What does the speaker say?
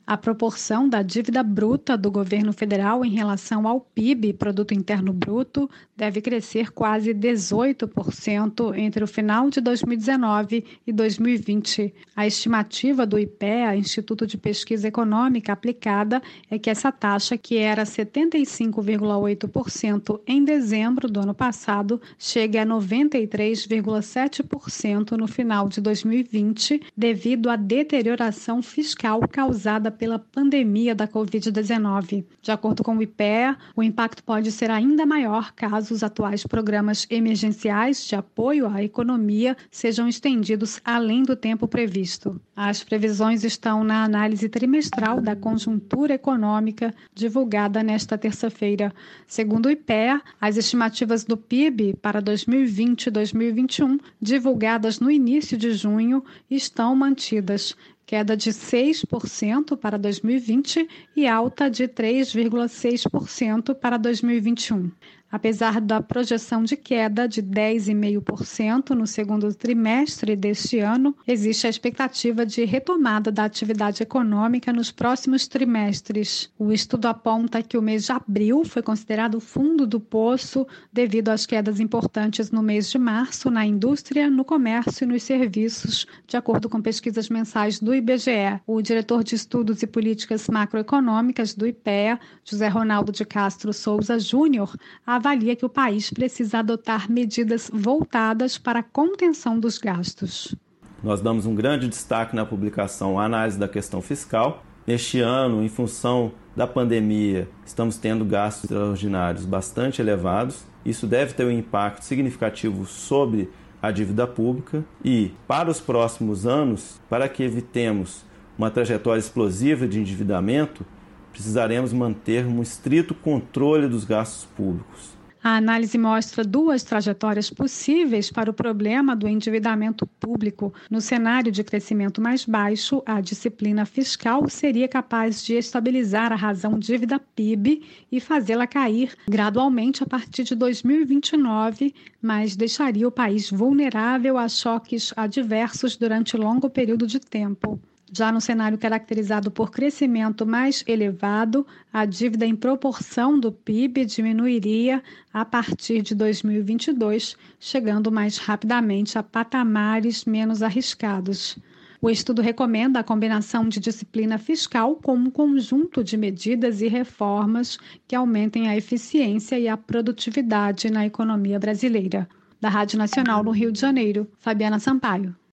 A proporção da dívida bruta do governo federal em relação ao PIB, Produto Interno Bruto, deve crescer quase 18% entre o final de 2019 e 2020. A estimativa do IPEA, Instituto de Pesquisa Econômica Aplicada, é que essa taxa, que era 75,8% em dezembro do ano passado, chegue a 93,7% no final de 2020, devido à deterioração fiscal causada pela pandemia da Covid-19. De acordo com o IPEA, o impacto pode ser ainda maior caso os atuais programas emergenciais de apoio à economia sejam estendidos além do tempo previsto. As previsões estão na análise trimestral da conjuntura econômica divulgada nesta terça-feira. Segundo o IPEA, as estimativas do PIB para 2020 e 2021, divulgadas no início de junho, estão mantidas. Queda de 6% para 2020 e alta de 3,6% para 2021. Apesar da projeção de queda de 10,5% no segundo trimestre deste ano, existe a expectativa de retomada da atividade econômica nos próximos trimestres. O estudo aponta que o mês de abril foi considerado o fundo do poço devido às quedas importantes no mês de março na indústria, no comércio e nos serviços, de acordo com pesquisas mensais do IBGE. O diretor de Estudos e Políticas Macroeconômicas do IPEA, José Ronaldo de Castro Souza Júnior, avalia que o país precisa adotar medidas voltadas para a contenção dos gastos. Nós damos um grande destaque na publicação à análise da questão fiscal. Neste ano, em função da pandemia, estamos tendo gastos extraordinários bastante elevados. Isso deve ter um impacto significativo sobre a dívida pública e, para os próximos anos, para que evitemos uma trajetória explosiva de endividamento, precisaremos manter um estrito controle dos gastos públicos. A análise mostra duas trajetórias possíveis para o problema do endividamento público. No cenário de crescimento mais baixo, a disciplina fiscal seria capaz de estabilizar a razão dívida-PIB e fazê-la cair gradualmente a partir de 2029, mas deixaria o país vulnerável a choques adversos durante longo período de tempo. Já no cenário caracterizado por crescimento mais elevado, a dívida em proporção do PIB diminuiria a partir de 2022, chegando mais rapidamente a patamares menos arriscados. O estudo recomenda a combinação de disciplina fiscal com um conjunto de medidas e reformas que aumentem a eficiência e a produtividade na economia brasileira. Da Rádio Nacional no Rio de Janeiro, Fabiana Sampaio.